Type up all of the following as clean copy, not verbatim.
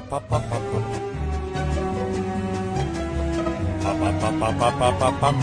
pa, pa, pa, pa, pa, pa, pa, pa, pa, pam.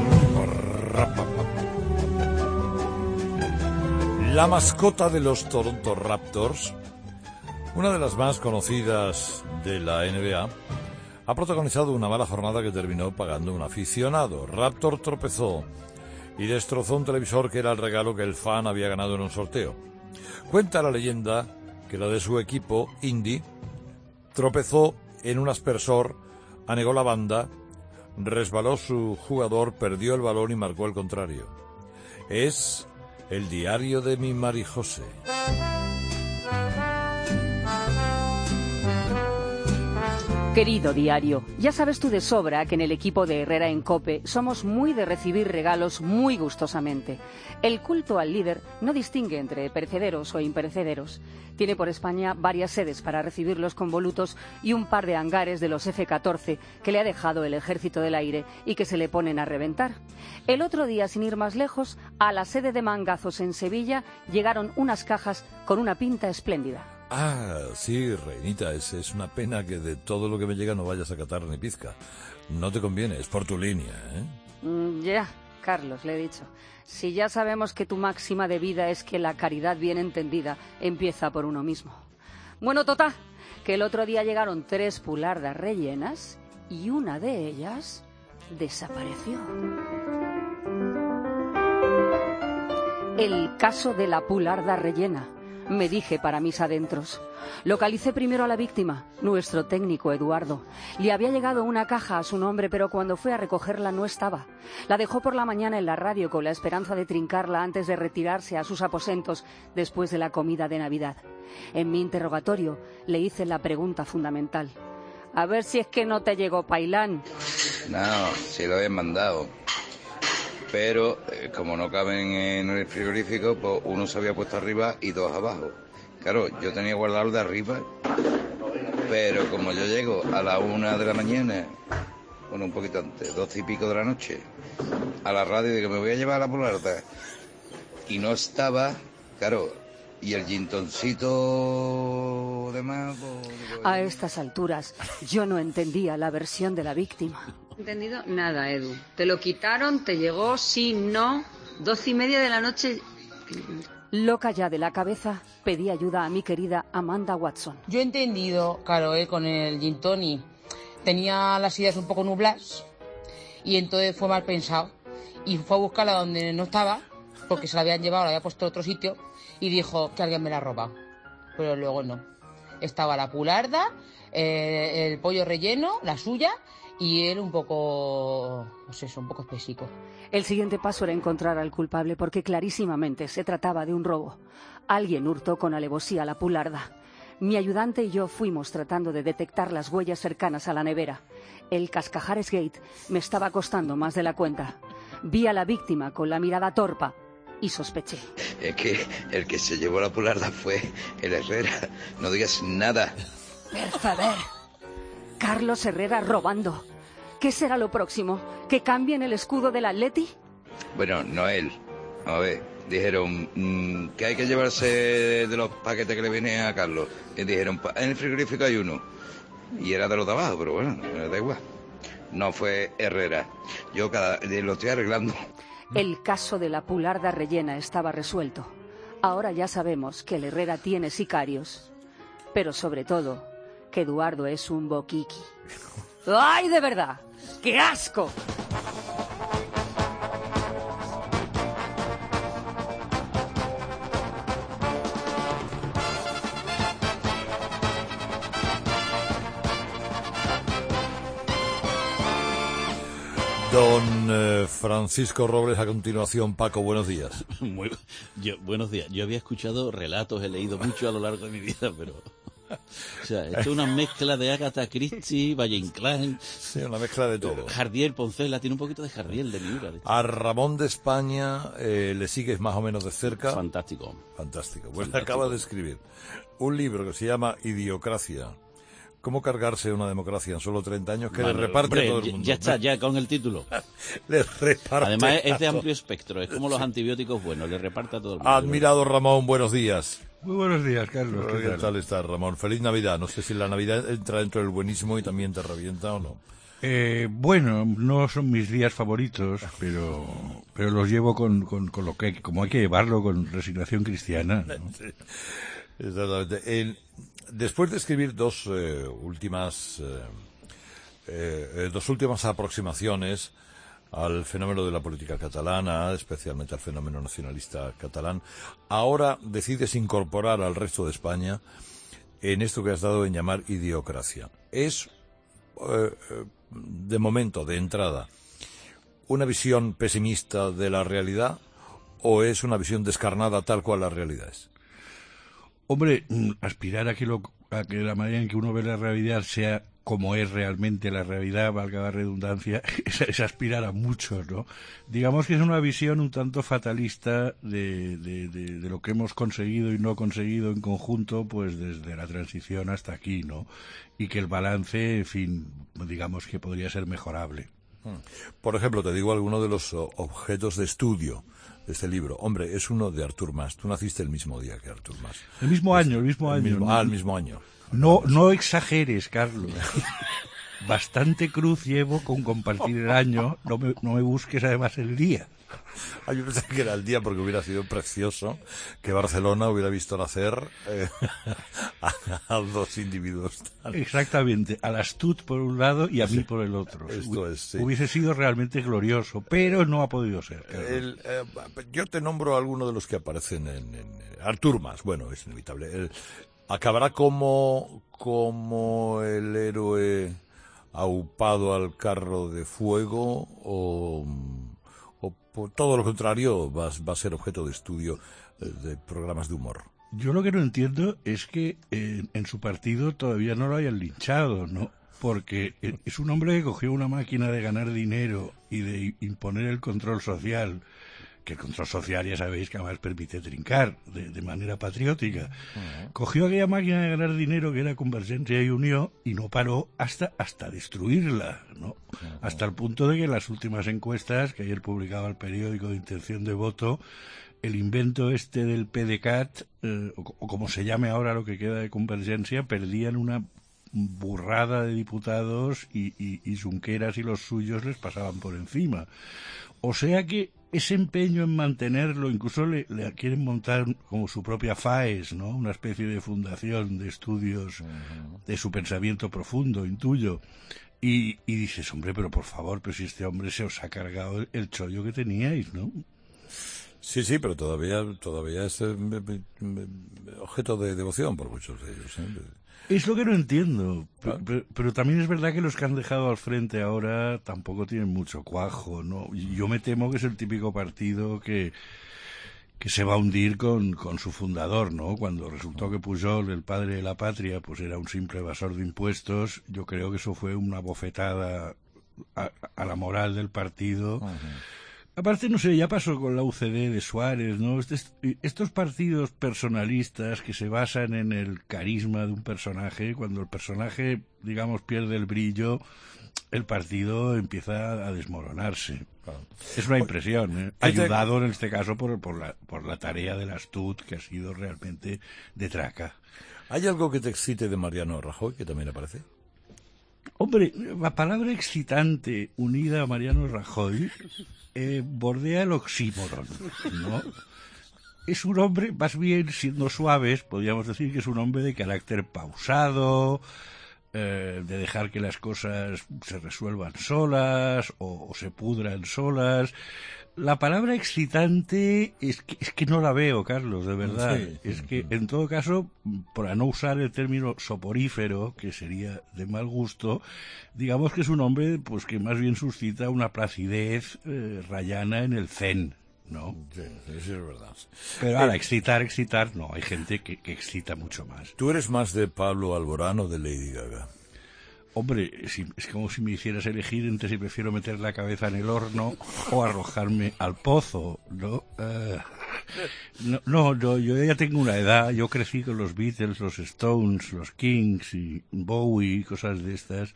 La mascota de los Toronto Raptors, una de las más conocidas de la NBA, ha protagonizado una mala jornada que terminó pagando un aficionado. Raptor tropezó y destrozó un televisor que era el regalo que el fan había ganado en un sorteo. Cuenta la leyenda que la de su equipo, Indy, tropezó en un aspersor, anegó la banda, resbaló su jugador, perdió el balón y marcó el contrario. Es el diario de mi Marijose. Querido diario, ya sabes tú de sobra que en el equipo de Herrera en COPE somos muy de recibir regalos muy gustosamente. El culto al líder no distingue entre perecederos o imperecederos. Tiene por España varias sedes para recibir los convolutos y un par de hangares de los F-14 que le ha dejado el Ejército del Aire y que se le ponen a reventar. El otro día, sin ir más lejos, a la sede de Mangazos en Sevilla llegaron unas cajas con una pinta espléndida. Ah, sí, reinita, es una pena que de todo lo que me llega no vayas a catar ni pizca. No te conviene, es por tu línea, ¿eh? Ya, Carlos, le he dicho. Si ya sabemos que tu máxima de vida es que la caridad bien entendida empieza por uno mismo. Bueno, total, que el otro día llegaron 3 pulardas rellenas y una de ellas desapareció. El caso de la pularda rellena, me dije para mis adentros. Localicé primero a la víctima, nuestro técnico Eduardo. Le había llegado una caja a su nombre, pero cuando fue a recogerla no estaba. La dejó por la mañana en la radio con la esperanza de trincarla antes de retirarse a sus aposentos después de la comida de Navidad. En mi interrogatorio le hice la pregunta fundamental. A ver si es que no te llegó Pailán. No, sí lo habían mandado. Pero como no caben en el frigorífico, pues uno se había puesto arriba y 2 abajo. Claro, yo tenía guardado el de arriba, pero como yo llego a la 1 de la mañana, bueno, un poquito antes, 12 y pico de la noche, a la radio digo, me voy a llevar a la pularda, y no estaba, claro, y el gintoncito de más... Pues, digo, a estas alturas, yo no entendía la versión de la víctima. Entendido nada, Edu. Te lo quitaron, te llegó, sí, no, 12:30 de la noche. Loca ya de la cabeza, pedí ayuda a mi querida Amanda Watson. Yo he entendido, claro, con el gin tonic tenía las ideas un poco nubladas y entonces fue mal pensado y fue a buscarla donde no estaba porque se la habían llevado, la había puesto en otro sitio y dijo que alguien me la ha robado, pero luego no. Estaba la pularda, el pollo relleno, la suya, y él un poco, pues eso, un poco espesico. El siguiente paso era encontrar al culpable porque clarísimamente se trataba de un robo. Alguien hurtó con alevosía la pularda. Mi ayudante y yo fuimos tratando de detectar las huellas cercanas a la nevera. El Cascajares Gate me estaba costando más de la cuenta. Vi a la víctima con la mirada torpa y sospeché. Es que el que se llevó la pularda fue el Herrera. No digas nada. Per favor. Carlos Herrera robando. ¿Qué será lo próximo? ¿Que cambien el escudo del Atleti? Bueno, no él. A ver, dijeron que hay que llevarse de los paquetes que le vienen a Carlos. Y dijeron, en el frigorífico hay uno. Y era de los de abajo, pero bueno, da igual. No fue Herrera. Yo lo estoy arreglando. El caso de la pularda rellena estaba resuelto. Ahora ya sabemos que el Herrera tiene sicarios. Pero sobre todo, que Eduardo es un boquiqui. ¡Ay, de verdad! ¡Qué asco! Don Francisco Robles, a continuación. Paco, buenos días. Buenos días. Yo había escuchado relatos, he leído mucho a lo largo de mi vida, pero... O sea, esto es una mezcla de Agatha Christie, Valle Inclán... Sí, una mezcla de todo. Jardiel, Poncela, tiene un poquito de Jardiel, de Miura. A Ramón de España le sigues más o menos de cerca. Fantástico. Fantástico. Pues acaba de escribir un libro que se llama Idiocracia. ¿Cómo cargarse una democracia en solo 30 años? Que le reparte a todo el mundo. Ya está, ya con el título. Le reparte. Además es de amplio espectro, es como los antibióticos buenos, le reparte a todo el mundo. Admirado Ramón, buenos días. Muy buenos días, Carlos. ¿Qué tal estás, Ramón? Feliz Navidad. No sé si la Navidad entra dentro del buenísimo y también te revienta o no. Bueno, no son mis días favoritos, pero los llevo con lo que, como hay que llevarlo, con resignación cristiana, ¿no? Sí, exactamente. Después de escribir dos últimas aproximaciones al fenómeno de la política catalana, especialmente al fenómeno nacionalista catalán, ahora decides incorporar al resto de España en esto que has dado en llamar idiocracia. ¿Es, de momento, de entrada, una visión pesimista de la realidad o es una visión descarnada tal cual la realidad es? Hombre, aspirar a que la manera en que uno ve la realidad sea como es realmente la realidad, valga la redundancia, es aspirar a mucho, ¿no? Digamos que es una visión un tanto fatalista de lo que hemos conseguido y no conseguido en conjunto, pues desde la transición hasta aquí, ¿no? Y que el balance, en fin, digamos que podría ser mejorable. Por ejemplo, te digo alguno de los objetos de estudio de este libro. Hombre, es uno de Artur Mas. Tú naciste el mismo día que Artur Mas. El mismo año. El mismo año. No exageres, Carlos. Bastante cruz llevo con compartir el año. No me busques además el día. Yo pensé que era el día porque hubiera sido precioso que Barcelona hubiera visto nacer a dos individuos. Exactamente, al Astut por un lado y a mí por el otro. Esto es, sí. Hubiese sido realmente glorioso, pero no ha podido ser. Yo te nombro alguno de los que aparecen en Artur Mas. Bueno, es inevitable. Acabará como el héroe aupado al carro de fuego o por todo lo contrario va a ser objeto de estudio de programas de humor. Yo lo que no entiendo es que en su partido todavía no lo hayan linchado, ¿no? Porque es un hombre que cogió una máquina de ganar dinero y de imponer el control social, que el control social ya sabéis que además permite trincar de manera patriótica. Cogió aquella máquina de ganar dinero que era Convergencia y Unió y no paró hasta destruirla, ¿no? Hasta el punto de que en las últimas encuestas que ayer publicaba el periódico de intención de voto, el invento este del PDeCAT, o como se llame ahora lo que queda de Convergencia, perdían una burrada de diputados y Junqueras y los suyos les pasaban por encima. O sea que ese empeño en mantenerlo, incluso le quieren montar como su propia FAES, ¿no? Una especie de fundación de estudios de su pensamiento profundo, intuyo. Y dices, hombre, pero por favor, pero si este hombre se os ha cargado el chollo que teníais, ¿no? Sí, pero todavía es objeto de devoción por muchos de ellos. Es lo que no entiendo, pero también es verdad que los que han dejado al frente ahora tampoco tienen mucho cuajo, ¿no? Yo me temo que es el típico partido que se va a hundir con su fundador, ¿no? Cuando resultó que Pujol, el padre de la patria, pues era un simple evasor de impuestos, yo creo que eso fue una bofetada a la moral del partido. Aparte, no sé, ya pasó con la UCD de Suárez, ¿no? Estos partidos personalistas que se basan en el carisma de un personaje, cuando el personaje, digamos, pierde el brillo, el partido empieza a desmoronarse. Es una impresión, ¿eh? Ayudado en este caso por la tarea del Astut, que ha sido realmente de traca. ¿Hay algo que te excite de Mariano Rajoy, que también aparece? Hombre, la palabra excitante unida a Mariano Rajoy bordea el oxímoron, ¿no? Es un hombre, más bien siendo suaves, podríamos decir que es un hombre de carácter pausado, de dejar que las cosas se resuelvan solas o se pudran solas. La palabra excitante es que no la veo, Carlos, de verdad. Sí. Es que, en todo caso, para no usar el término soporífero, que sería de mal gusto, digamos que es un hombre pues que más bien suscita una placidez rayana en el zen, ¿no? Sí, eso es verdad. Pero ahora, excitar, no. Hay gente que excita mucho más. ¿Tú eres más de Pablo Alborán o de Lady Gaga? Hombre, es como si me hicieras elegir entre si prefiero meter la cabeza en el horno o arrojarme al pozo, ¿no? Yo ya tengo una edad, yo crecí con los Beatles, los Stones, los Kings y Bowie, cosas de estas,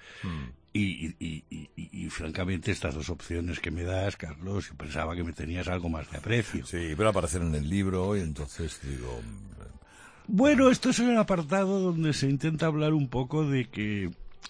y francamente estas dos opciones que me das, Carlos, yo pensaba que me tenías algo más de aprecio. Sí, pero aparecen en el libro y entonces digo... Bueno, esto es el apartado donde se intenta hablar un poco de que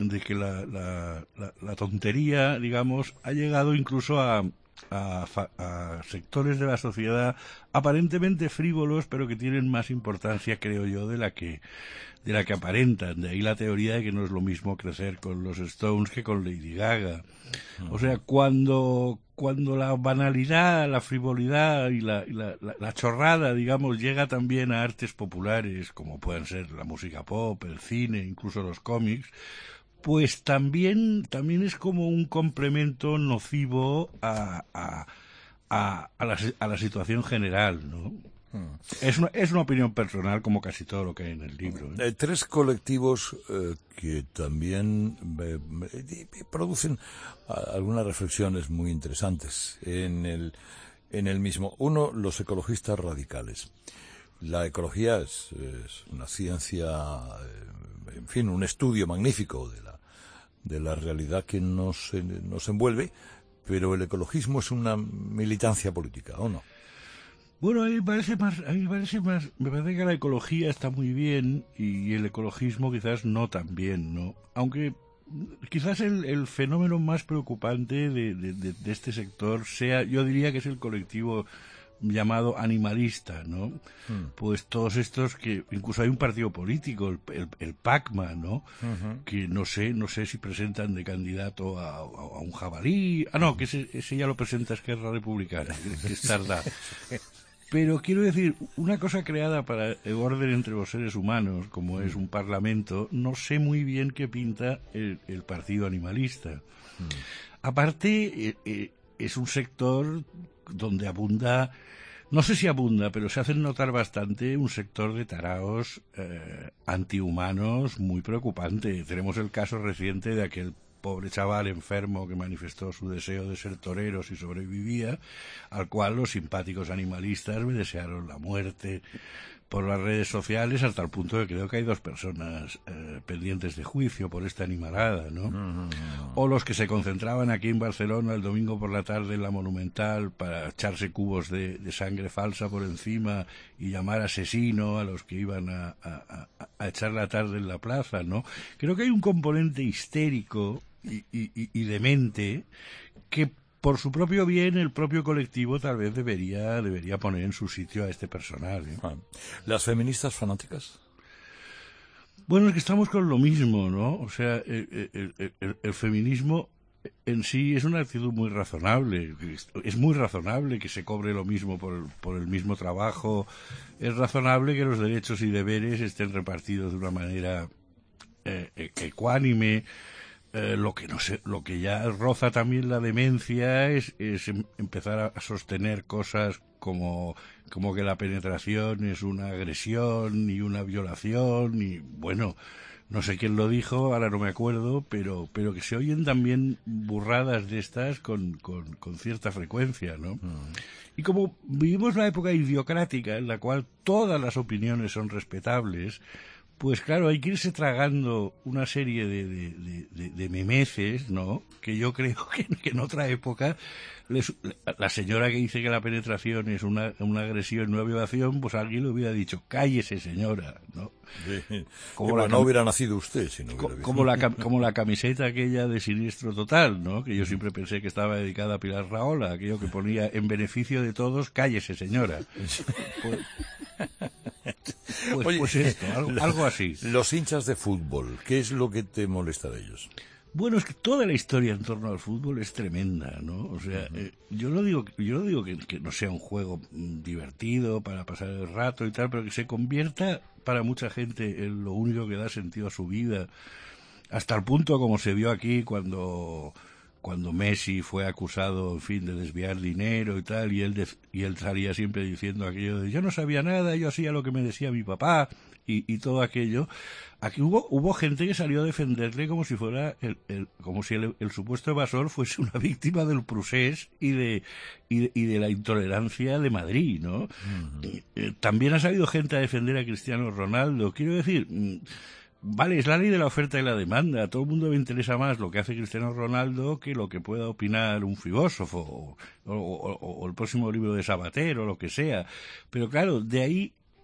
la tontería, digamos, ha llegado incluso a sectores de la sociedad aparentemente frívolos, pero que tienen más importancia, creo yo, de la que aparentan. De ahí la teoría de que no es lo mismo crecer con los Stones que con Lady Gaga. O sea, cuando la banalidad, la frivolidad y la chorrada, digamos, llega también a artes populares, como pueden ser la música pop, el cine, incluso los cómics, pues también es como un complemento nocivo a la situación general, ¿no? Es una opinión personal, como casi todo lo que hay en el libro, ¿eh? Tres colectivos que también producen algunas reflexiones muy interesantes en el mismo. Uno, los ecologistas radicales. La ecología es una ciencia, en fin, un estudio magnífico de la realidad que nos envuelve, pero el ecologismo es una militancia política, ¿o no? Bueno, me parece que la ecología está muy bien y el ecologismo quizás no tan bien, ¿no? Aunque quizás el fenómeno más preocupante de este sector sea, yo diría que es el colectivo llamado animalista, ¿no? Pues todos estos que, incluso hay un partido político, el PACMA, ¿no? Que no sé si presentan de candidato a un jabalí. No, que ese ya lo presenta Esquerra Republicana, que es tardá. Pero quiero decir, una cosa creada para el orden entre los seres humanos, como es un parlamento, no sé muy bien qué pinta el partido animalista. Aparte, es un sector donde abunda, no sé si abunda, pero se hacen notar bastante un sector de taraos antihumanos muy preocupante. Tenemos el caso reciente de aquel pobre chaval enfermo que manifestó su deseo de ser torero si sobrevivía, al cual los simpáticos animalistas me desearon la muerte por las redes sociales, hasta el punto de que creo que hay 2 personas pendientes de juicio por esta animalada, ¿no? O los que se concentraban aquí en Barcelona el domingo por la tarde en la Monumental para echarse cubos de sangre falsa por encima y llamar asesino a los que iban a echar la tarde en la plaza, ¿no? Creo que hay un componente histérico y demente que, por su propio bien, el propio colectivo tal vez debería poner en su sitio a este personal, ¿eh? ¿Las feministas fanáticas? Bueno, es que estamos con lo mismo, ¿no? O sea, el feminismo en sí es una actitud muy razonable. Es muy razonable que se cobre lo mismo por el mismo trabajo. Es razonable que los derechos y deberes estén repartidos de una manera ecuánime. Lo que ya roza también la demencia es empezar a sostener cosas como que la penetración es una agresión y una violación y, bueno, no sé quién lo dijo, ahora no me acuerdo, pero que se oyen también burradas de estas con cierta frecuencia, ¿no? Y como vivimos la época idiocrática en la cual todas las opiniones son respetables, pues claro, hay que irse tragando una serie de memeces, ¿no? Que yo creo que en otra época la señora que dice que la penetración es una agresión, una violación, pues alguien le hubiera dicho, cállese señora, ¿no? Sí. Como no hubiera nacido usted, si no hubiera como la camiseta aquella de Siniestro Total, ¿no? Que yo siempre pensé que estaba dedicada a Pilar Rahola, aquello que ponía en beneficio de todos, cállese señora. Pues esto, algo así. Los hinchas de fútbol, ¿qué es lo que te molesta de ellos? Bueno, es que toda la historia en torno al fútbol es tremenda, ¿no? O sea, yo no digo que no sea un juego divertido para pasar el rato y tal, pero que se convierta para mucha gente en lo único que da sentido a su vida, hasta el punto como se vio aquí cuando Messi fue acusado, en fin, de desviar dinero y tal, y él salía siempre diciendo aquello de yo no sabía nada, yo hacía lo que me decía mi papá y todo aquello. Aquí hubo gente que salió a defenderle como si fuera como si el supuesto evasor fuese una víctima del procés y de la intolerancia de Madrid, ¿no? También ha salido gente a defender a Cristiano Ronaldo. Quiero decir, vale, es la ley de la oferta y la demanda. A todo el mundo le interesa más lo que hace Cristiano Ronaldo que lo que pueda opinar un filósofo o el próximo libro de Sabater o lo que sea. Pero claro, de ahí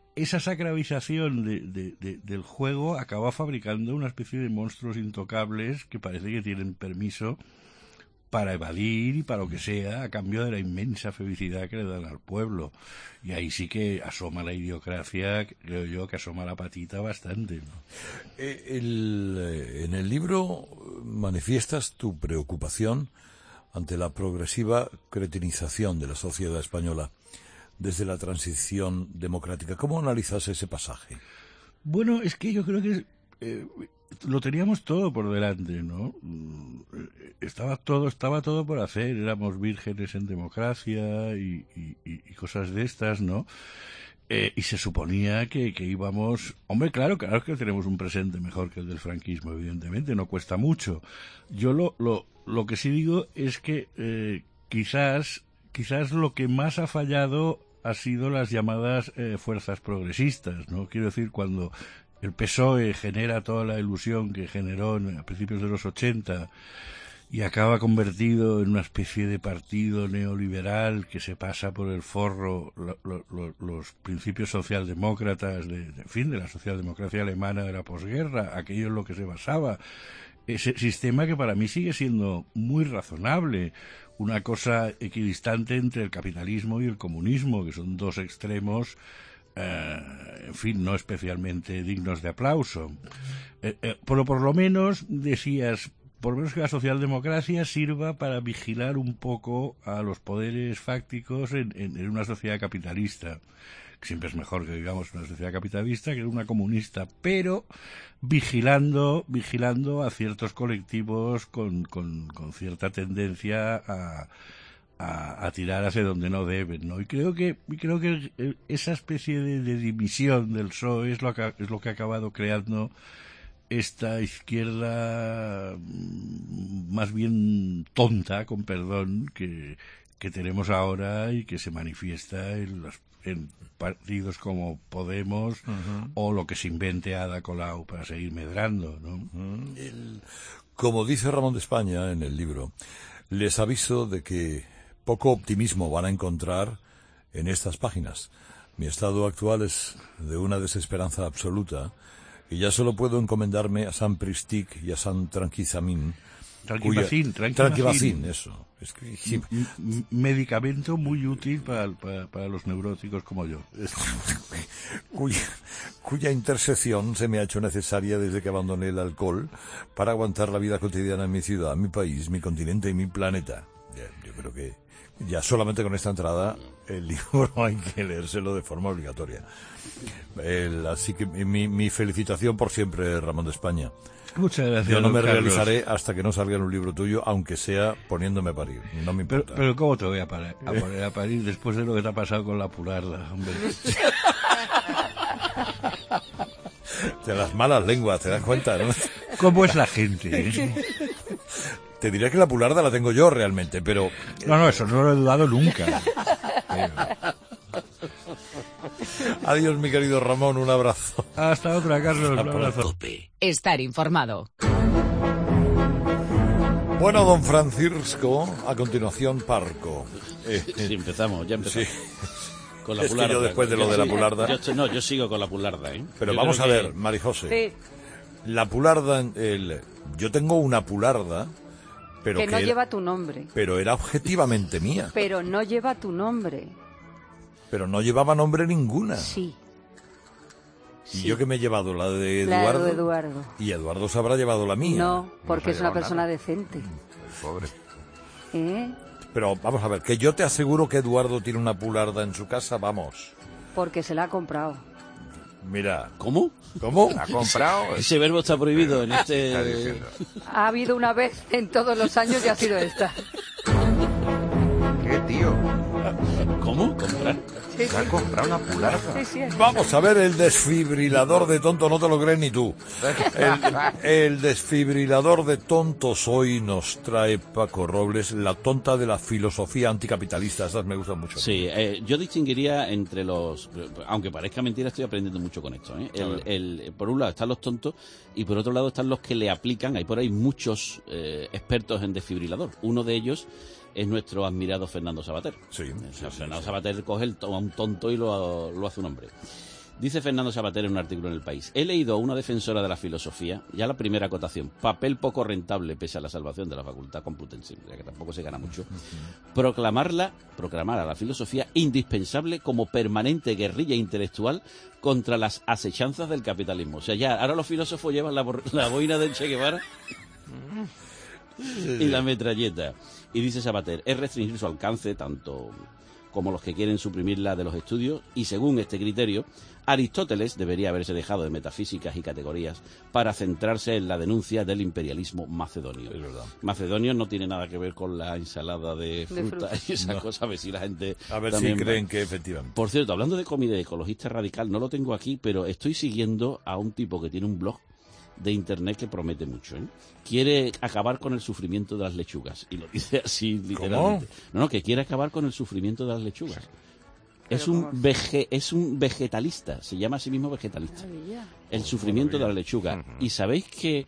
esa sacralización del juego acaba fabricando una especie de monstruos intocables que parece que tienen permiso para evadir y para lo que sea, a cambio de la inmensa felicidad que le dan al pueblo. Y ahí sí que asoma la idiocracia, creo yo, que asoma la patita bastante, ¿no? En el libro manifiestas tu preocupación ante la progresiva cretinización de la sociedad española desde la transición democrática. ¿Cómo analizas ese pasaje? Bueno, es que yo creo que lo teníamos todo por delante, ¿no? Estaba todo por hacer, éramos vírgenes en democracia y cosas de estas, ¿no? Y se suponía que íbamos... Hombre, claro que tenemos un presente mejor que el del franquismo, evidentemente, no cuesta mucho. Yo lo que sí digo es que quizás lo que más ha fallado ha sido las llamadas fuerzas progresistas, ¿no? Quiero decir, cuando el PSOE genera toda la ilusión que generó a principios de los 80 y acaba convertido en una especie de partido neoliberal que se pasa por el forro los principios socialdemócratas de la socialdemocracia alemana de la posguerra, aquello en lo que se basaba. Ese sistema que para mí sigue siendo muy razonable, una cosa equidistante entre el capitalismo y el comunismo, que son dos extremos no especialmente dignos de aplauso. Pero por lo menos decías, por lo menos que la socialdemocracia sirva para vigilar un poco a los poderes fácticos en una sociedad capitalista, que siempre es mejor que vivamos en una sociedad capitalista que en una comunista, pero vigilando a ciertos colectivos con cierta tendencia a tirar hacia donde no deben, ¿no? Y creo que esa especie de división del PSOE es lo que ha acabado creando esta izquierda más bien tonta, con perdón, que tenemos ahora y que se manifiesta en partidos como Podemos o lo que se invente Ada Colau para seguir medrando, ¿no? Como dice Ramón de España en el libro, les aviso de que poco optimismo van a encontrar en estas páginas. Mi estado actual es de una desesperanza absoluta y ya solo puedo encomendarme a San Pristic y a San Tranquilizamín. Tranquilizamín, eso. Es que, sí. Medicamento muy útil para los neuróticos como yo. Cuya intersección se me ha hecho necesaria desde que abandoné el alcohol para aguantar la vida cotidiana en mi ciudad, mi país, mi continente y mi planeta. Yo creo que ya solamente con esta entrada el libro hay que leérselo de forma obligatoria. Así que mi felicitación por siempre, Ramón de España. Muchas gracias. Yo no me Carlos. realizaré hasta que no salga en un libro tuyo, aunque sea poniéndome a parir. No me importa. Pero ¿cómo te voy a poner a parir después de lo que te ha pasado con la pularda, hombre? De las malas lenguas, ¿te das cuenta, no? ¿Cómo es la gente? Te diré que la pularda la tengo yo realmente, pero... No, eso no lo he dudado nunca. Adiós, mi querido Ramón, un abrazo. Hasta otra, Carlos, un abrazo. Estar informado. Bueno, don Francisco, a continuación Parco. Sí, empezamos. Sí. Con la es pularda. Que yo después de lo de la pularda... Yo sigo con la pularda, ¿eh? Pero vamos a ver, Marijose. Sí. La pularda... Yo tengo una pularda... Pero que no lleva tu nombre. Pero era objetivamente mía. Pero no lleva tu nombre. Pero no llevaba nombre ninguna. Sí. ¿Y yo que me he llevado? ¿La de Eduardo? La de Eduardo. ¿Y Eduardo se habrá llevado la mía? No, porque es una persona decente. Pobre. Pero vamos a ver, que yo te aseguro que Eduardo tiene una pularda en su casa, vamos. Porque se la ha comprado. Mira. ¿Cómo? ¿La ha comprado? Ese verbo está prohibido en este... Ha habido una vez en todos los años y ha sido esta. ¿Qué, tío? ¿Cómo? ¿Comprar? Sí, ¿Se ha comprado una pularda? Sí. Vamos a ver el desfibrilador de tonto, no te lo crees ni tú. El desfibrilador de tontos hoy nos trae Paco Robles, la tonta de la filosofía anticapitalista. Esas me gustan mucho. Sí, yo distinguiría entre los... Aunque parezca mentira, estoy aprendiendo mucho con esto, ¿eh? Por un lado están los tontos y por otro lado están los que le aplican. Hay por ahí muchos expertos en desfibrilador. Uno de ellos es nuestro admirado Fernando Savater. Sí. Fernando Savater coge a un tonto y lo hace un hombre. Dice Fernando Sabater en un artículo en El País: he leído a una defensora de la filosofía, ya la primera acotación, papel poco rentable pese a la salvación de la Facultad Complutense, ya que tampoco se gana mucho, proclamar a la filosofía indispensable como permanente guerrilla intelectual contra las asechanzas del capitalismo. O sea, ya ahora los filósofos llevan la boina del Che Guevara y la metralleta. Y dice Sabater, es restringir su alcance tanto como los que quieren suprimirla de los estudios, y según este criterio, Aristóteles debería haberse dejado de metafísicas y categorías para centrarse en la denuncia del imperialismo macedonio. Es verdad. Macedonio no tiene nada que ver con la ensalada de fruta y esas cosas, a ver si la gente... A ver también si creen que efectivamente. Por cierto, hablando de comida ecologista radical, no lo tengo aquí, pero estoy siguiendo a un tipo que tiene un blog de internet que promete mucho, ¿eh? Quiere acabar con el sufrimiento de las lechugas, y lo dice así literalmente. No, que quiere acabar con el sufrimiento de las lechugas. Es un vegetalista, se llama a sí mismo vegetalista. El sufrimiento de la lechuga. ¿Y sabéis qué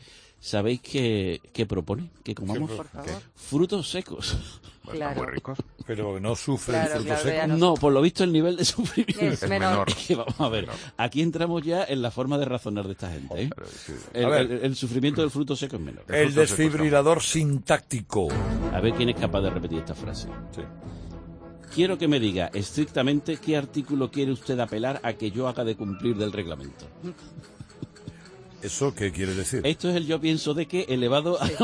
propone? Que comamos frutos secos. Claro. Muy ricos. Pero no sufre Claro, el fruto claro, seco. ya No, por lo visto el nivel de sufrimiento Es menor. Es que vamos a ver, aquí entramos ya en la forma de razonar de esta gente, ¿eh? Pero, sí. El sufrimiento del fruto seco es menor. El desfibrilador sintáctico. A ver quién es capaz de repetir esta frase. Sí. Quiero que me diga estrictamente qué artículo quiere usted apelar a que yo haga de cumplir del reglamento. ¿Eso qué quiere decir? Esto es el yo pienso de que elevado a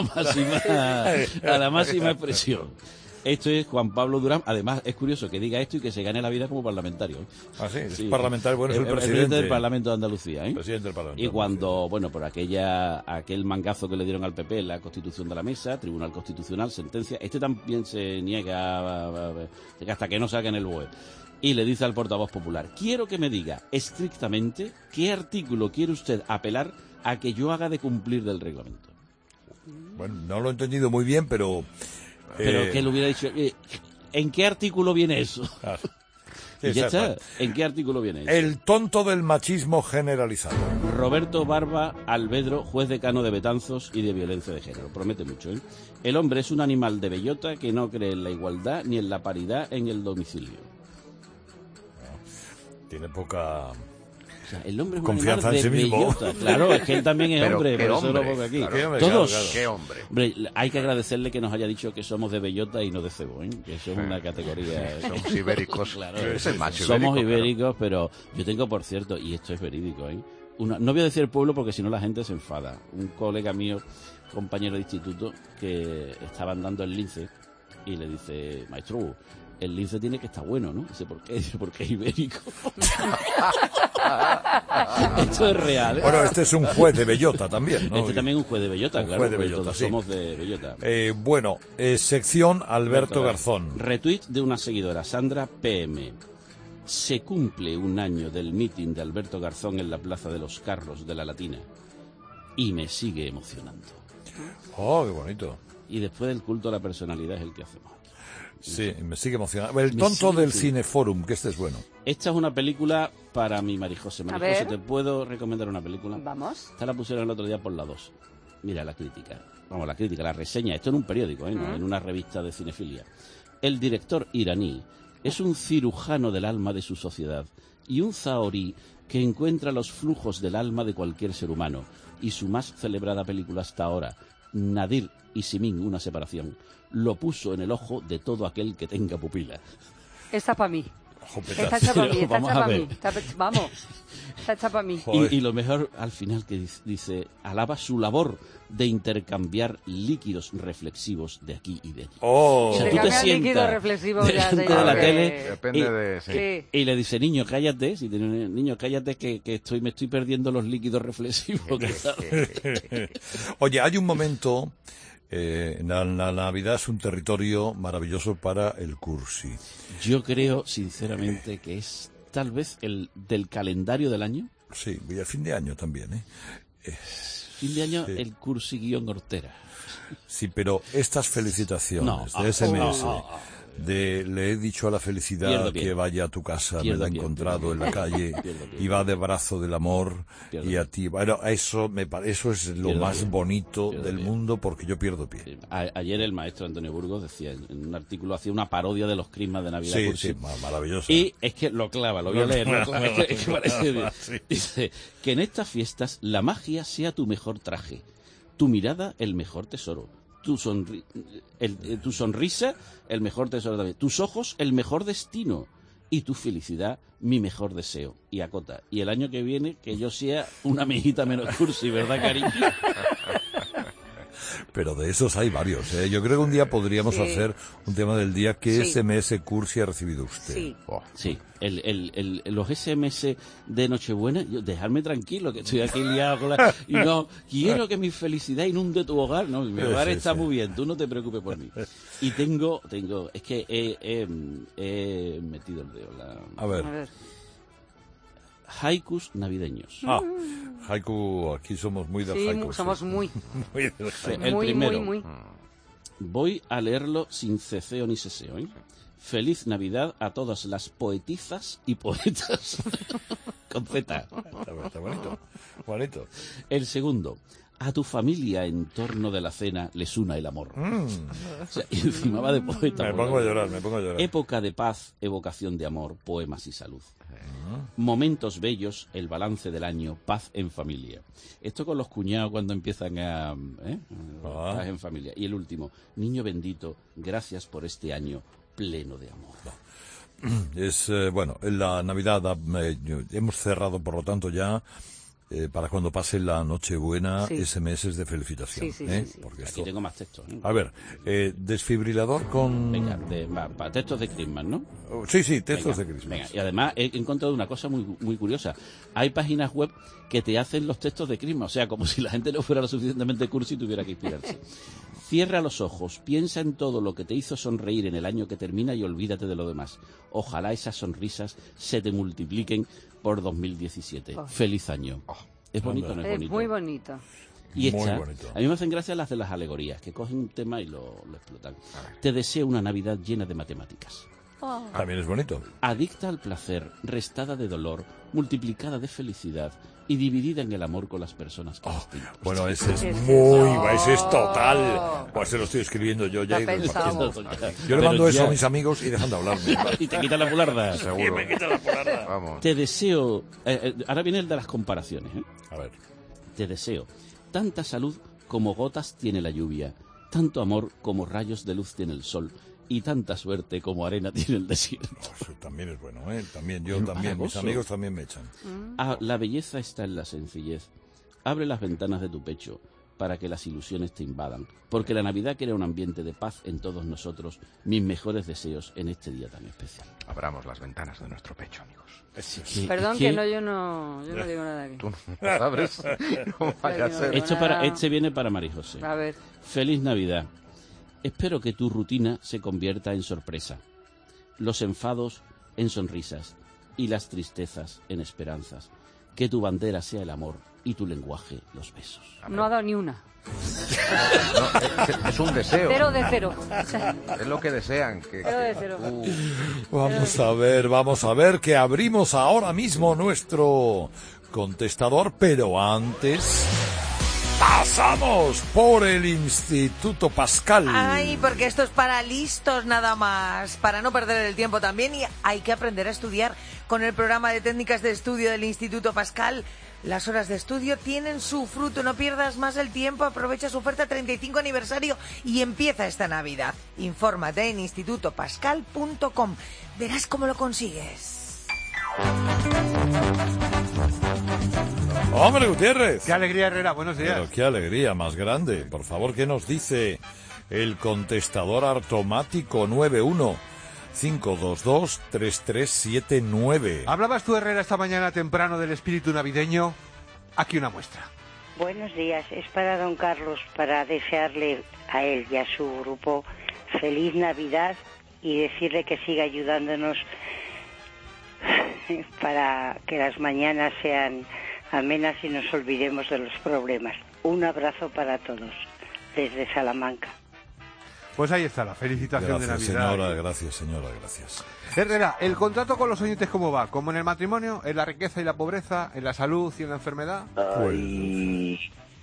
la máxima expresión. Esto es Juan Pablo Durán. Además, es curioso que diga esto y que se gane la vida como parlamentario. Ah, sí, es Sí. parlamentario, bueno, es el presidente del Parlamento de Andalucía, ¿eh? Presidente del Parlamento. Y cuando, bueno, por aquel mangazo que le dieron al PP, la Constitución de la Mesa, Tribunal Constitucional, sentencia, este también se niega hasta que no saquen el BOE. Y le dice al portavoz popular: quiero que me diga estrictamente qué artículo quiere usted apelar a que yo haga de cumplir del reglamento. Bueno, no lo he entendido muy bien, pero... Pero que le hubiera dicho, ¿en qué artículo viene eso? Claro. Y ya está. Exacto. ¿En qué artículo viene eso? El tonto del machismo generalizado. Roberto Barba Alvedro, juez decano de Betanzos y de violencia de género. Promete mucho, ¿eh? El hombre es un animal de bellota que no cree en la igualdad ni en la paridad en el domicilio. Tiene poca... O sea, el hombre es Confianza un en sí animal de mismo. bellota. Claro, es que él también es Pero hombre, qué por eso lo hombre, pongo aquí. claro. Qué hombre, Todos. claro, Qué hombre. Hombre, hay que agradecerle que nos haya dicho que somos de bellota y no de cebo, ¿eh? Que eso es una categoría... Somos ibéricos. Claro, Es el macho somos ibérico, ibéricos, pero yo tengo, por cierto, y esto es verídico, ¿eh? No voy a decir el pueblo porque si no la gente se enfada. Un colega mío, compañero de instituto, que estaba andando el lince y le dice: maestro, el lince tiene que estar bueno, ¿no? Dice: ¿por qué? Dice: porque es ibérico. Esto es real, ¿eh? Bueno, este es un juez de bellota también, ¿no? Este también es un juez de bellota, Un claro, juez de porque bellota, todos sí. somos de bellota. Bueno, sección Alberto Garzón. Retweet de una seguidora, Sandra PM. Se cumple un año del meeting de Alberto Garzón en la Plaza de los Carros de la Latina y me sigue emocionando. Oh, qué bonito. Y después del culto a la personalidad es el que hacemos aquí. Sí, me sigue emocionando. El Me tonto sigue, del sí. Cineforum, que este es bueno. Esta es una película para mi Marijose. A Marijose, ver. ¿te puedo recomendar una película? Vamos. Esta la pusieron el otro día por la 2. Mira la crítica. Vamos, la crítica, la reseña. Esto en un periódico, ¿eh? No, en una revista de cinefilia. El director iraní es un cirujano del alma de su sociedad y un zahorí que encuentra los flujos del alma de cualquier ser humano. Y su más celebrada película hasta ahora, Nadir y Simin, una separación, lo puso en el ojo de todo aquel que tenga pupila. Esta para mí. Jopetazo. Está hecha para mí, está Vamos hecha a para ver. mí. Vamos, está hecha para mí. Joder. Y lo mejor al final que dice, alaba su labor de intercambiar líquidos reflexivos de aquí y de allí. Oh, O sea, tú te Intercambiar líquidos sientas reflexivos ya, delante señor. de la A ver, tele depende y- de... sí. Sí. y le dice: niño, cállate, si tiene un niño, cállate que me estoy perdiendo los líquidos reflexivos. Oye, hay un momento... la Navidad es un territorio maravilloso para el cursi. Yo creo, sinceramente, que es tal vez el del calendario del año. Sí, y a fin de año también, ¿eh? Fin de año, Sí. el cursi-hortera. Sí, pero estas felicitaciones No, de SMS, le he dicho a la felicidad que vaya a tu casa, me la he encontrado en la calle y va de brazo del amor y a ti. Bueno, eso es lo más bonito del mundo, porque yo pierdo pie. Sí. Ayer el maestro Antonio Burgos decía en un artículo, hacía una parodia de los crismas de Navidad. Sí, maravilloso. Y es que lo clava, lo voy a leer. Es que parece bien. Sí. Dice que en estas fiestas la magia sea tu mejor traje, tu mirada el mejor tesoro, tu sonrisa el mejor tesoro también, tus ojos el mejor destino y tu felicidad mi mejor deseo. Y acota, y el año que viene que yo sea una amiguita menos cursi, ¿verdad, cariño? Pero de esos hay varios, ¿eh? Yo creo que un día podríamos hacer un tema del día. ¿Qué SMS cursi ha recibido usted? Sí. Sí, los SMS de Nochebuena, dejadme tranquilo, que estoy aquí liado con la... Y no, quiero que mi felicidad inunde tu hogar. No, mi hogar está muy bien, tú no te preocupes por mí. Y tengo, es que he metido el dedo. A ver. Haikus navideños. Haiku, aquí somos muy del haiku. Somos muy. Muy del haiku. El primero. Muy. Voy a leerlo sin ceceo ni seseo, ¿eh? Feliz Navidad a todas las poetizas y poetas. Con Z. Está bonito. El segundo. A tu familia en torno de la cena les una el amor. O sea, y encima va de poeta. Me pongo a llorar. Época de paz, evocación de amor, poemas y salud. Momentos bellos, el balance del año, paz en familia. Esto con los cuñados cuando empiezan a... paz en familia. Y el último, niño bendito, gracias por este año pleno de amor. Es, la Navidad hemos cerrado, por lo tanto, ya... para cuando pase la Nochebuena, SMS de felicitación. Sí. Porque aquí tengo más textos. A ver, desfibrilador con... Venga, para textos de Christmas, ¿no? Sí, textos de Christmas. Venga. Y además he encontrado una cosa muy, muy curiosa. Hay páginas web que te hacen los textos de Christmas, o sea, como si la gente no fuera lo suficientemente cursi y tuviera que inspirarse. Cierra los ojos, piensa en todo lo que te hizo sonreír en el año que termina y olvídate de lo demás. Ojalá esas sonrisas se te multipliquen por 2017. Feliz año. Es bonito, ¿no es bonito? Es muy bonito. Y muy esta, bonito. a mí me hacen gracia las de las alegorías, que cogen un tema y lo explotan. Te deseo una Navidad llena de matemáticas. También es bonito. Adicta al placer, restada de dolor, multiplicada de felicidad y dividida en el amor con las personas que estimas. Bueno, ese es total. Pues se lo estoy escribiendo yo ya. Yo le mando eso a mis amigos y dejan de hablarme. Y te quitan la pularda. Seguro. Y me quitan la pularda. Vamos. Te deseo... ahora viene el de las comparaciones. A ver. Te deseo tanta salud como gotas tiene la lluvia, tanto amor como rayos de luz tiene el sol, y tanta suerte como arena tiene el desierto. Eso también es bueno, ¿eh? Mis amigos también me echan. La belleza está en la sencillez. Abre las ventanas de tu pecho para que las ilusiones te invadan, porque la Navidad crea un ambiente de paz en todos nosotros. Mis mejores deseos en este día tan especial. Abramos las ventanas de nuestro pecho, amigos. Perdón, que yo no digo nada aquí. Tú no lo abres. No vaya a ser. Este viene para María José. A ver. Feliz Navidad. Espero que tu rutina se convierta en sorpresa, los enfados en sonrisas y las tristezas en esperanzas. Que tu bandera sea el amor y tu lenguaje los besos. No ha dado ni una. No, es un deseo. 0 de 0. Es lo que desean. 0 de 0. Vamos a ver que abrimos ahora mismo nuestro contestador, pero antes... ¡pasamos por el Instituto Pascal! Ay, porque esto es para listos nada más, para no perder el tiempo también, y hay que aprender a estudiar con el programa de técnicas de estudio del Instituto Pascal. Las horas de estudio tienen su fruto, no pierdas más el tiempo, aprovecha su oferta 35 aniversario y empieza esta Navidad. Infórmate en institutopascal.com, verás cómo lo consigues. ¡Hombre, Gutiérrez! ¡Qué alegría, Herrera! Buenos días. Pero qué alegría más grande. Por favor, ¿qué nos dice el contestador automático 91-522-3379? ¿Hablabas tú, Herrera, esta mañana temprano del espíritu navideño? Aquí una muestra. Buenos días. Es para don Carlos, para desearle a él y a su grupo feliz Navidad y decirle que siga ayudándonos para que las mañanas sean amenas y nos olvidemos de los problemas. Un abrazo para todos desde Salamanca. Pues ahí está la felicitación Gracias, de Navidad. señora, gracias, señora, gracias. Herrera, ¿el contrato con los oyentes cómo va? ¿Como en el matrimonio, en la riqueza y la pobreza, en la salud y en la enfermedad? Ay,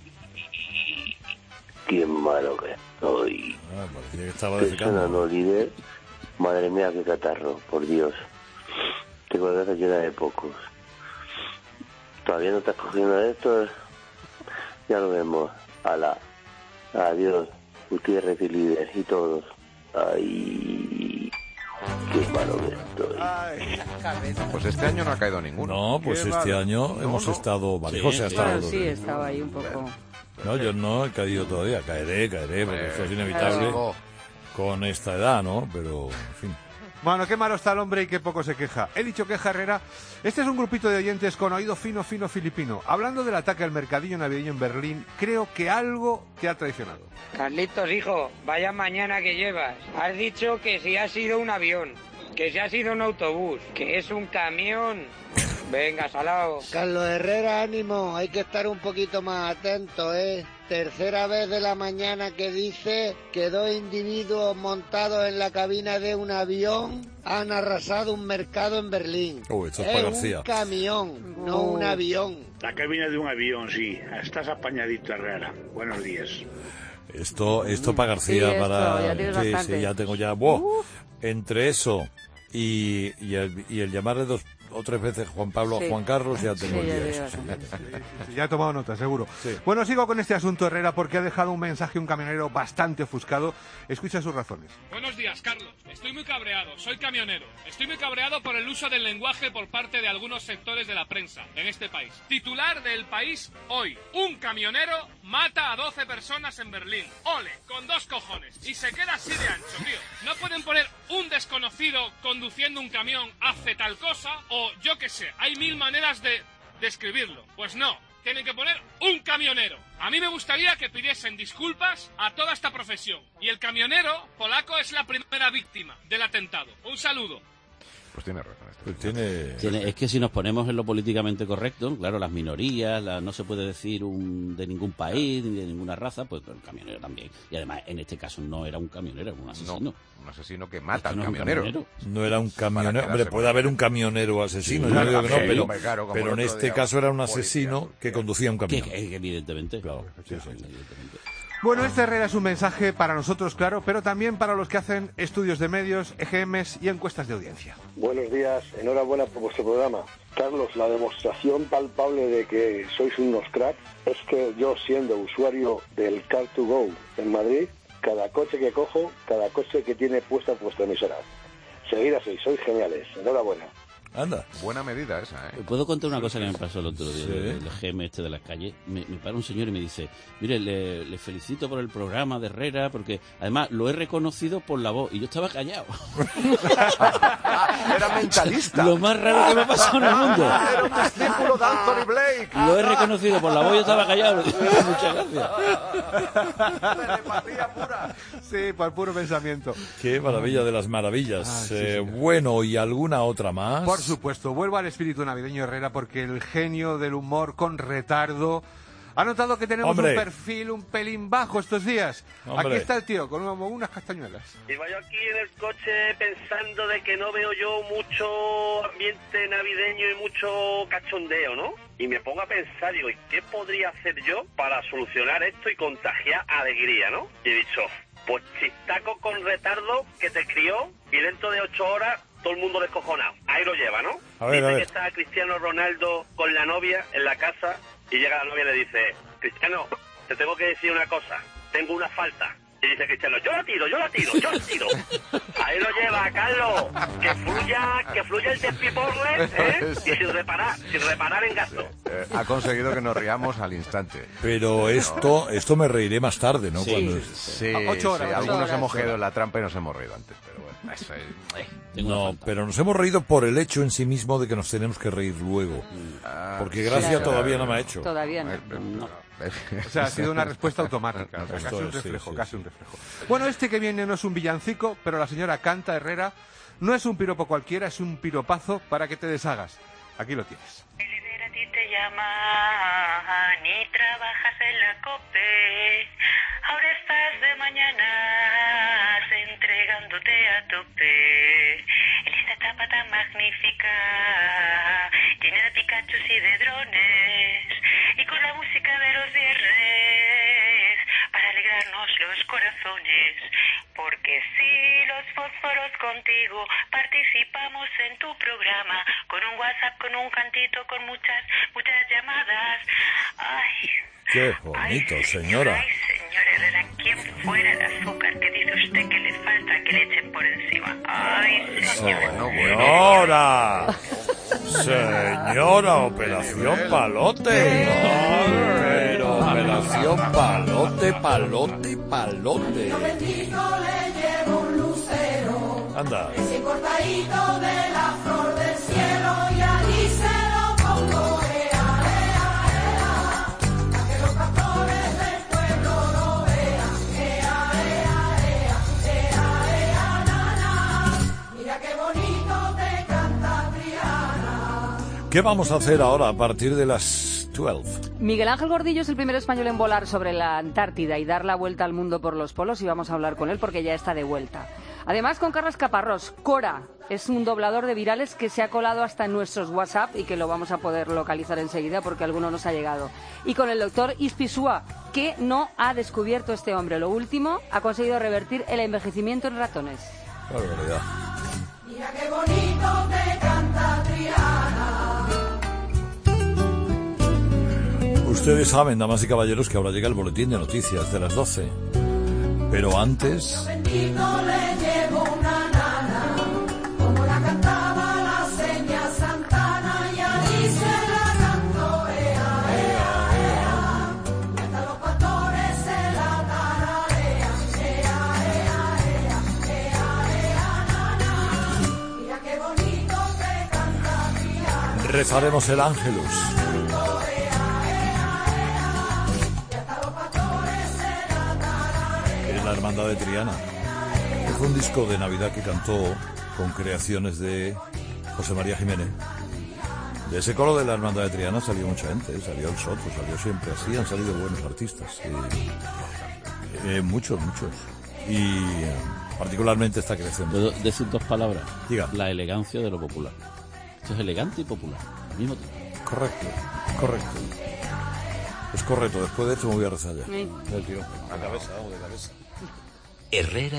qué malo que estoy. Parecía que estaba Persona no líder. Madre mía, qué catarro, por Dios. Tengo la cabeza llena de pocos. ¿Todavía no estás cogiendo esto? Ya lo vemos. Adiós. Gutiérrez y líder y todos. Ay, qué malo que estoy. Pues este año no ha caído ninguno. No, pues este año hemos estado... María José ha estado... Bueno, sí, estaba ahí un poco... No, yo no he caído todavía. Caeré, porque eso es inevitable con esta edad, ¿no? Pero, en fin... Bueno, qué malo está el hombre y qué poco se queja. He dicho queja, Herrera. Este es un grupito de oyentes con oído fino filipino. Hablando del ataque al mercadillo navideño en Berlín, creo que algo te ha traicionado. Carlitos, hijo, vaya mañana que llevas. Has dicho que si ha sido un avión, que si ha sido un autobús, que es un camión. Venga, salao. Carlos Herrera, ánimo, hay que estar un poquito más atento, ¿eh? Tercera vez de la mañana que dice que 2 individuos montados en la cabina de un avión han arrasado un mercado en Berlín. Esto es para García. Un camión, no un avión. La cabina de un avión, sí. Estás apañadito, Herrera. Buenos días. Esto para García, sí, para... ya tienes bastante. Sí, ya tengo ya... Entre eso y el llamarle 2 o 3 veces Juan Pablo a Juan Carlos, ya tengo el día. Ya he tomado nota, seguro. Sí. Bueno, sigo con este asunto, Herrera, porque ha dejado un mensaje un camionero bastante ofuscado. Escucha sus razones. Buenos días, Carlos. Estoy muy cabreado. Soy camionero. Estoy muy cabreado por el uso del lenguaje por parte de algunos sectores de la prensa en este país. Titular del País hoy. Un camionero mata a 12 personas en Berlín. Ole, con 2 cojones. Y se queda así de ancho, tío. No pueden poner un desconocido conduciendo un camión hace tal cosa o yo qué sé. Hay 1000 maneras de describirlo. Pues no. Tienen que poner un camionero. A mí me gustaría que pidiesen disculpas a toda esta profesión. Y el camionero polaco es la primera víctima del atentado. Un saludo. Pues tiene razón. Es que si nos ponemos en lo políticamente correcto, claro, las minorías, no se puede decir de ningún país, ni de ninguna raza, pues el camionero también. Y además, en este caso no era un camionero, era un asesino. No, un asesino que mata al camionero. No era un camionero. Hombre, puede haber un camionero asesino, yo digo que no, pero en este caso era un asesino que conducía un camión. Evidentemente. Claro, evidentemente. Bueno, este Herrera es un mensaje para nosotros, claro, pero también para los que hacen estudios de medios, EGMs y encuestas de audiencia. Buenos días, enhorabuena por vuestro programa. Carlos, la demostración palpable de que sois unos cracks es que yo, siendo usuario del Car2Go en Madrid, cada coche que cojo, cada coche que tiene puesta vuestra emisora. Seguid así, sois geniales, enhorabuena. Anda. Buena medida esa, ¿eh? ¿Puedo contar una cosa que me pasó el otro día? El GM de las calles. Me para un señor y me dice, mire, le felicito por el programa de Herrera, porque además lo he reconocido por la voz. Y yo estaba callado. Era mentalista. Lo más raro que me ha pasado en el mundo. Era un discípulo de Anthony Blake. Lo he reconocido por la voz, yo estaba callado. Muchas gracias. Telepatía pura. Sí, por puro pensamiento. Qué maravilla de las maravillas. Bueno, ¿y alguna otra más? Por supuesto, vuelvo al espíritu navideño, Herrera, porque el genio del humor con retardo ha notado que tenemos un perfil un pelín bajo estos días. Aquí está el tío con unas castañuelas. Y vaya aquí en el coche pensando de que no veo yo mucho ambiente navideño y mucho cachondeo, ¿no? Y me pongo a pensar, digo, ¿y qué podría hacer yo para solucionar esto y contagiar alegría, no? Y he dicho, pues chistaco con retardo que te crió y dentro de 8 horas todo el mundo descojonado. Ahí lo lleva, ¿no? Dice que está Cristiano Ronaldo con la novia en la casa y llega la novia y le dice, Cristiano, te tengo que decir una cosa, tengo una falta. Y dice Cristiano, yo la tiro. Ahí lo lleva, Carlos, que fluya el despiporre, ¿eh? Sí. Y sin reparar en gasto. Ha conseguido que nos riamos al instante. Pero esto me reiré más tarde, ¿no? Sí, 8 horas. Algunos hemos caído en la trampa y nos hemos reído antes, pero bueno, eso es... No, pero nos hemos reído por el hecho en sí mismo de que nos tenemos que reír luego. Porque Gracia todavía no me ha hecho. Todavía no. O sea, ha sido una respuesta automática. O sea, casi un reflejo. Bueno, este que viene no es un villancico, pero la señora canta, Herrera. No es un piropo cualquiera, es un piropazo para que te deshagas. Aquí lo tienes. El líder a ti te llaman y trabajas en la COPE. Ahora estás de mañana tan magnífica, llena de Pikachus y de drones, y con la música de los viernes, para alegrarnos los corazones, porque si los fósforos contigo participamos en tu programa, con un WhatsApp, con un cantito, con muchas llamadas. Ay, qué bonito, señora. Ay, señora Herrera, ¿quién fuera el azúcar que dice usted que le falta que le echen por encima? Ay, señora. Señora, señora, Operación Palote. Pero Operación Palote. Anda. Ese cortadito de la flor del cielo y allí se lo pongo, para que los pastores del pueblo lo vean, nana, mira qué bonito te canta Triana. ¿Qué vamos a hacer ahora a partir de las 12? Miguel Ángel Gordillo es el primer español en volar sobre la Antártida y dar la vuelta al mundo por los polos, y vamos a hablar con él porque ya está de vuelta. Además, con Carlos Caparrós. Cora es un doblador de virales que se ha colado hasta en nuestros WhatsApp y que lo vamos a poder localizar enseguida porque alguno nos ha llegado. Y con el doctor Ispisúa, que no ha descubierto este hombre. Lo último, ha conseguido revertir el envejecimiento en ratones. ¡Qué barbaridad! Mira qué bonito te canta Triana. Ustedes saben, damas y caballeros, que ahora llega el boletín de noticias de las 12. Pero antes... Bendito le llevo una nana, como la cantaba la seña Santana, y allí se la cantó, y hasta los pastores se la tararean, nana, mira qué bonito te canta Triana. Rezaremos el Ángelus. La Hermandad de Triana. Fue un disco de Navidad que cantó con creaciones de José María Jiménez. De ese coro de la Hermandad de Triana salió mucha gente, salió el Soto, salió siempre así, han salido buenos artistas. Muchos. Y particularmente esta creación. ¿Puedo decir dos palabras? Diga. La elegancia de lo popular. Esto es elegante y popular al mismo tiempo. Correcto. Es correcto, después de esto me voy a rezar ya. Sí. Tío, a cabeza, de cabeza. Herrera